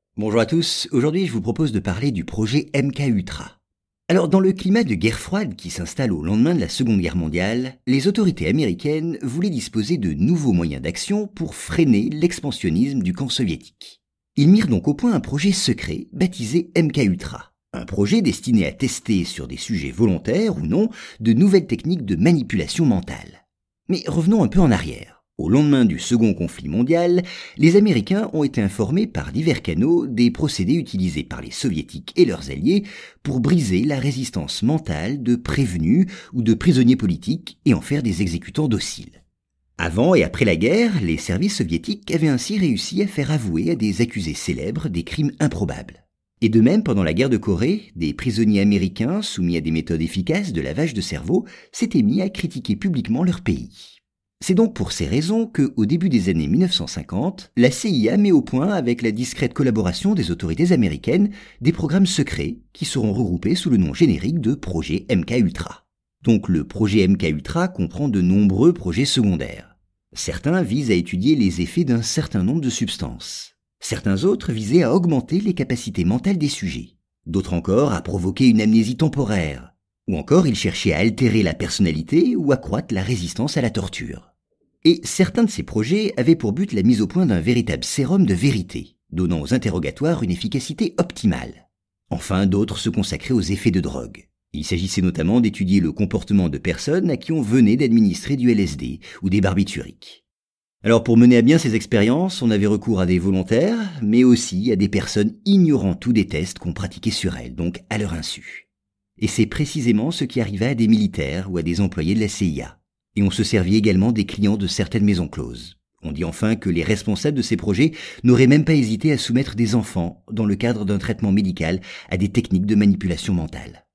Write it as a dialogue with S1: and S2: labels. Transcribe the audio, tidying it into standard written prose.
S1: Bonjour à tous, aujourd'hui je vous propose de parler du projet MK Ultra. Alors dans le climat de guerre froide qui s'installe au lendemain de la Seconde Guerre mondiale, les autorités américaines voulaient disposer de nouveaux moyens d'action pour freiner l'expansionnisme du camp soviétique. Ils mirent donc au point un projet secret baptisé MK Ultra. Un projet destiné à tester sur des sujets volontaires ou non de nouvelles techniques de manipulation mentale. Mais revenons un peu en arrière. Au lendemain du second conflit mondial, les Américains ont été informés par divers canaux des procédés utilisés par les Soviétiques et leurs alliés pour briser la résistance mentale de prévenus ou de prisonniers politiques et en faire des exécutants dociles. Avant et après la guerre, les services soviétiques avaient ainsi réussi à faire avouer à des accusés célèbres des crimes improbables. Et de même, pendant la guerre de Corée, des prisonniers américains soumis à des méthodes efficaces de lavage de cerveau s'étaient mis à critiquer publiquement leur pays. C'est donc pour ces raisons que, au début des années 1950, la CIA met au point, avec la discrète collaboration des autorités américaines, des programmes secrets qui seront regroupés sous le nom générique de projet MK Ultra. Donc le projet MK Ultra comprend de nombreux projets secondaires. Certains visent à étudier les effets d'un certain nombre de substances. Certains autres visaient à augmenter les capacités mentales des sujets. D'autres encore à provoquer une amnésie temporaire. Ou encore ils cherchaient à altérer la personnalité ou accroître la résistance à la torture. Et certains de ces projets avaient pour but la mise au point d'un véritable sérum de vérité, donnant aux interrogatoires une efficacité optimale. Enfin, d'autres se consacraient aux effets de drogue. Il s'agissait notamment d'étudier le comportement de personnes à qui on venait d'administrer du LSD ou des barbituriques. Alors pour mener à bien ces expériences, on avait recours à des volontaires, mais aussi à des personnes ignorant tout des tests qu'on pratiquait sur elles, donc à leur insu. Et c'est précisément ce qui arriva à des militaires ou à des employés de la CIA. Et on se servit également des clients de certaines maisons closes. On dit enfin que les responsables de ces projets n'auraient même pas hésité à soumettre des enfants, dans le cadre d'un traitement médical, à des techniques de manipulation mentale.